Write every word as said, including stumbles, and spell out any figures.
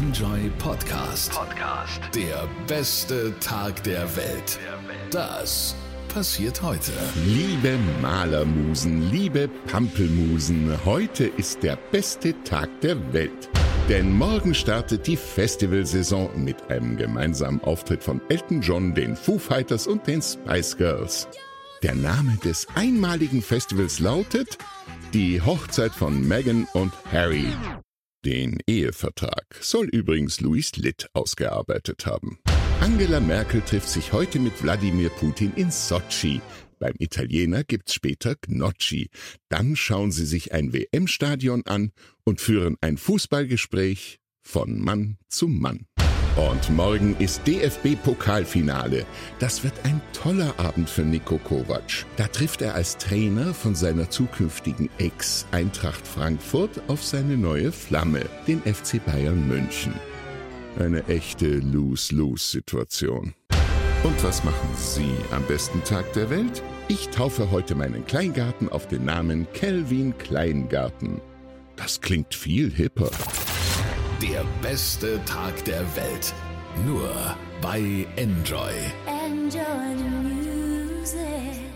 Enjoy Podcast. Podcast. Der beste Tag der Welt. Das passiert heute. Liebe Malermusen, liebe Pampelmusen, heute ist der beste Tag der Welt. Denn morgen startet die Festivalsaison mit einem gemeinsamen Auftritt von Elton John, den Foo Fighters und den Spice Girls. Der Name des einmaligen Festivals lautet Die Hochzeit von Meghan und Harry. Den Ehevertrag soll übrigens Louis Litt ausgearbeitet haben. Angela Merkel trifft sich heute mit Wladimir Putin in Sotschi. Beim Italiener gibt's später Gnocchi. Dann schauen sie sich ein W M-Stadion an und führen ein Fußballgespräch von Mann zu Mann. Und morgen ist D F B-Pokalfinale. Das wird ein toller Abend für Niko Kovac. Da trifft er als Trainer von seiner zukünftigen Ex Eintracht Frankfurt auf seine neue Flamme, den F C Bayern München. Eine echte Lose-Lose-Situation. Und was machen Sie am besten Tag der Welt? Ich taufe heute meinen Kleingarten auf den Namen Calvin Kleingarten. Das klingt viel hipper. Der beste Tag der Welt. Nur bei Enjoy. Enjoy the music.